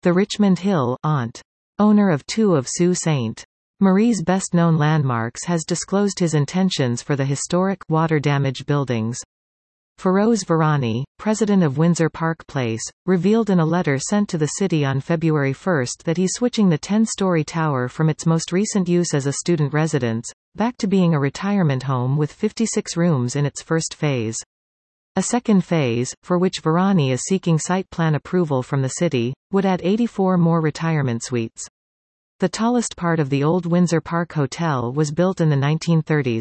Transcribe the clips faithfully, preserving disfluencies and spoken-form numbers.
The Richmond Hill aunt, owner of two of Sault Ste. Marie's best-known landmarks, has disclosed his intentions for the historic water-damaged buildings. Feroz Varani, president of Windsor Park Place, revealed in a letter sent to the city on February first that he's switching the ten-story tower from its most recent use as a student residence, back to being a retirement home with fifty-six rooms in its first phase. A second phase, for which Varani is seeking site plan approval from the city, would add eighty-four more retirement suites. The tallest part of the old Windsor Park Hotel was built in the nineteen thirties.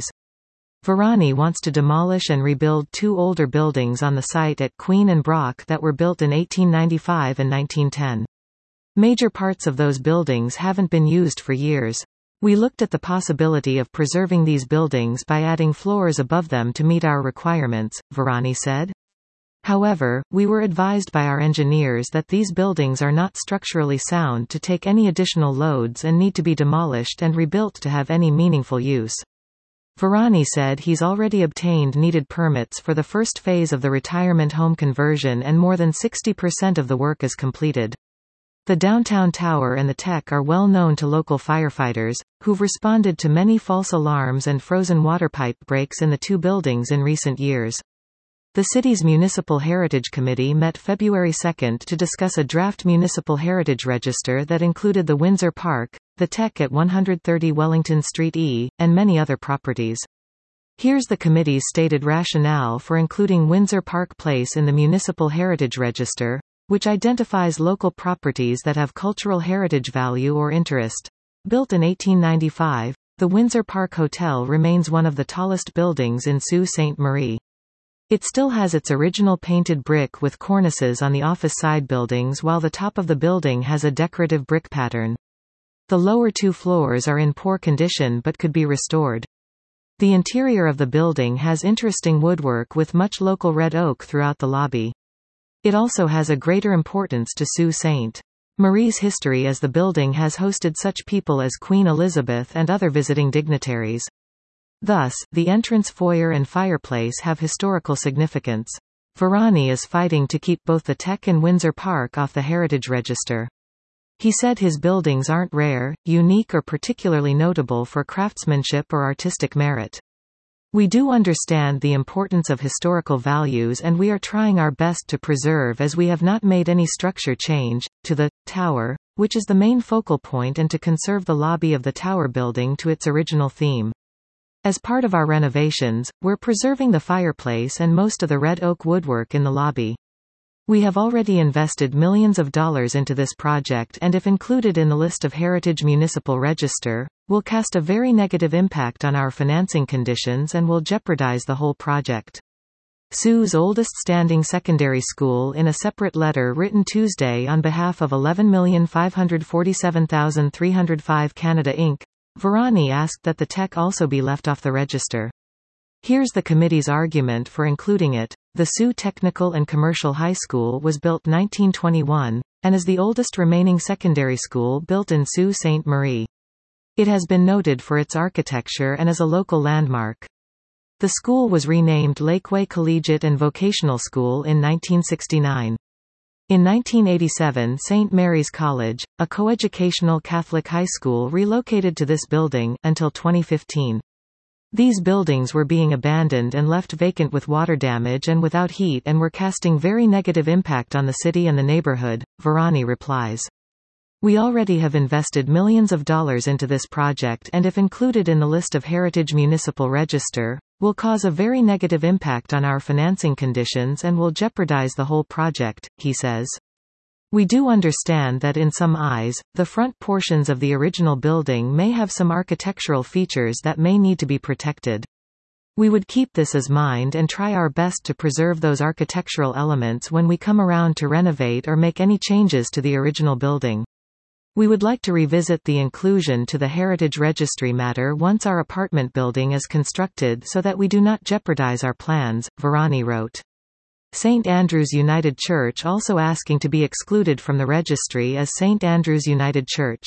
Varani wants to demolish and rebuild two older buildings on the site at Queen and Brock that were built in eighteen ninety-five and nineteen ten. Major parts of those buildings haven't been used for years. We looked at the possibility of preserving these buildings by adding floors above them to meet our requirements, Varani said. However, we were advised by our engineers that these buildings are not structurally sound to take any additional loads and need to be demolished and rebuilt to have any meaningful use. Varani said he's already obtained needed permits for the first phase of the retirement home conversion and more than sixty percent of the work is completed. The downtown tower and the tech are well known to local firefighters, who've responded to many false alarms and frozen water pipe breaks in the two buildings in recent years. The city's Municipal Heritage Committee met February second to discuss a draft municipal heritage register that included the Windsor Park, the tech at one thirty Wellington Street E, and many other properties. Here's the committee's stated rationale for including Windsor Park Place in the Municipal Heritage Register, which identifies local properties that have cultural heritage value or interest. Built in eighteen ninety-five, the Windsor Park Hotel remains one of the tallest buildings in Sault Ste. Marie. It still has its original painted brick with cornices on the office side buildings, while the top of the building has a decorative brick pattern. The lower two floors are in poor condition but could be restored. The interior of the building has interesting woodwork with much local red oak throughout the lobby. It also has a greater importance to Sault Ste. Marie's history, as the building has hosted such people as Queen Elizabeth and other visiting dignitaries. Thus, the entrance foyer and fireplace have historical significance. Varani is fighting to keep both the tech and Windsor Park off the Heritage Register. He said his buildings aren't rare, unique or particularly notable for craftsmanship or artistic merit. We do understand the importance of historical values and we are trying our best to preserve, as we have not made any structure change, to the tower, which is the main focal point, and to conserve the lobby of the tower building to its original theme. As part of our renovations, we're preserving the fireplace and most of the red oak woodwork in the lobby. We have already invested millions of dollars into this project, and if included in the list of Heritage Municipal Register, will cast a very negative impact on our financing conditions and will jeopardize the whole project. Sault's oldest standing secondary school, in a separate letter written Tuesday on behalf of eleven million five hundred forty-seven thousand three hundred five Canada Incorporated, Varani asked that the tech also be left off the register. Here's the committee's argument for including it. The Sault Technical and Commercial High School was built nineteen twenty-one, and is the oldest remaining secondary school built in Sault Ste. Marie. It has been noted for its architecture and is a local landmark. The school was renamed Lakeway Collegiate and Vocational School in nineteen sixty-nine. In nineteen eighty-seven, Saint Mary's College, a coeducational Catholic high school, relocated to this building, until twenty fifteen. These buildings were being abandoned and left vacant with water damage and without heat, and were casting very negative impact on the city and the neighborhood, Varani replies. We already have invested millions of dollars into this project, and if included in the list of Heritage Municipal Register, will cause a very negative impact on our financing conditions and will jeopardize the whole project, he says. We do understand that in some eyes, the front portions of the original building may have some architectural features that may need to be protected. We would keep this in mind and try our best to preserve those architectural elements when we come around to renovate or make any changes to the original building. We would like to revisit the inclusion to the Heritage Registry matter once our apartment building is constructed so that we do not jeopardize our plans, Varani wrote. Saint Andrew's United Church also asking to be excluded from the registry as Saint Andrew's United Church.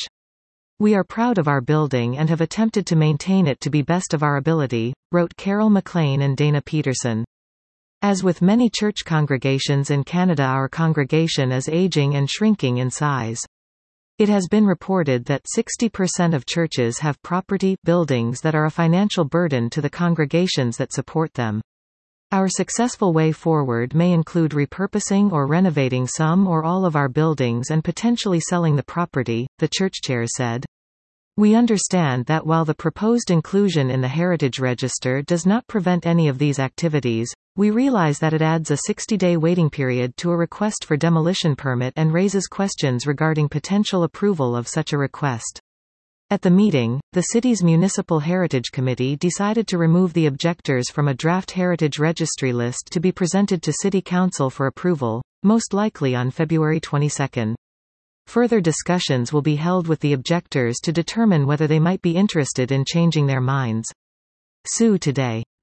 We are proud of our building and have attempted to maintain it to be best of our ability, wrote Carol McLean and Dana Peterson. As with many church congregations in Canada, our congregation is aging and shrinking in size. It has been reported that sixty percent of churches have property, buildings that are a financial burden to the congregations that support them. Our successful way forward may include repurposing or renovating some or all of our buildings and potentially selling the property, the church chair said. We understand that while the proposed inclusion in the Heritage Register does not prevent any of these activities, we realize that it adds a sixty-day waiting period to a request for demolition permit and raises questions regarding potential approval of such a request. At the meeting, the city's Municipal Heritage Committee decided to remove the objectors from a draft Heritage Registry list to be presented to City Council for approval, most likely on February twenty-second. Further discussions will be held with the objectors to determine whether they might be interested in changing their minds. Sue today.